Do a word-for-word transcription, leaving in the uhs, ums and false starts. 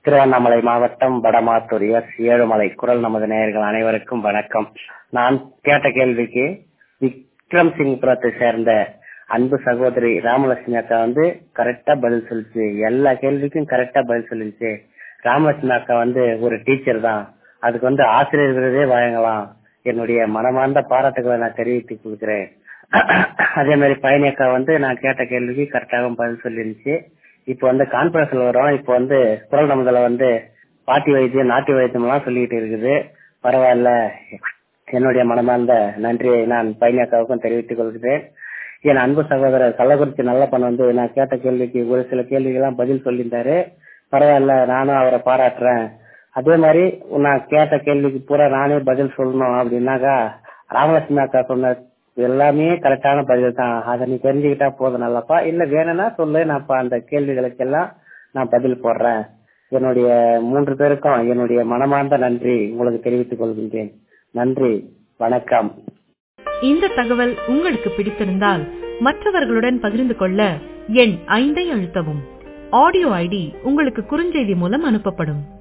திருவண்ணாமலை மாவட்டம் வடமாத்தூர் எஸ் ஏழுமலை குரல் நமது நேயர்கள் அனைவருக்கும் வணக்கம். நான் கேட்ட கேள்விக்கு விக்ரம் சிங்புரத்தை சேர்ந்த அன்பு சகோதரி ராமலட்சுமி அக்கா வந்து கரெக்டா பதில் சொல்லிச்சு. எல்லா கேள்விக்கும் கரெக்டா பதில் சொல்லிச்சு. ராமலட்சுமி அக்கா வந்து ஒரு டீச்சர் தான், அதுக்கு வந்து ஆசிரியர் விருதே வழங்கலாம். என்னுடைய மனமார்ந்த பாராட்டுகளை நான் தெரிவித்து கொடுக்கிறேன். அதே மாதிரி பயணி அக்கா வந்து நான் கேட்ட கேள்விக்கு கரெக்டாக பதில் சொல்லிருந்துச்சு. இப்ப வந்து கான்பரன்ஸ்ல வரோம். இப்ப வந்து குரல் நமதுல வந்து பாட்டி வைத்தியம் நாட்டு வைத்தியம் எல்லாம் சொல்லிட்டு இருக்குது. பரவாயில்ல, என்னுடைய மனமார்ந்த நன்றியை நான் பயணி அக்காவுக்கும் தெரிவித்துக் கொள்கிறேன். என் அன்பு சகோதரர் கள்ளக்குறிச்சி நல்லப்பன் வந்து நான் கேட்ட கேள்விக்கு ஒரு சில கேள்விகள்லாம் பதில் சொல்லியிருந்தாரு. பரவாயில்ல, நானும் அவரை பாராட்டுறேன். அதே மாதிரி நான் கேட்ட கேள்விக்கு பூரா நானே பதில் சொல்லணும் அப்படின்னாக்கா ராமலட்சுமி அக்கா சொன்ன எல்லாமே கரெக்டான பதில் தான். அதை நீ தெரிஞ்சுக்கிட்டா போதும் நல்லப்பா. இல்ல வேணும்னா சொல்லு, நான் அந்த கேள்விகளுக்கு எல்லாம் நான் பதில் போடுறேன். என்னுடைய மூன்று பேருக்கும் என்னுடைய மனமார்ந்த நன்றி உங்களுக்கு தெரிவித்துக் கொள்கின்றேன். நன்றி, வணக்கம். இந்த தகவல் உங்களுக்கு பிடித்திருந்தால் மற்றவர்களுடன் பகிர்ந்து கொள்ள எண் ஐந்தை அழுத்தவும். ஆடியோ ஐடி உங்களுக்கு குறுஞ்செய்தி மூலம் அனுப்பப்படும்.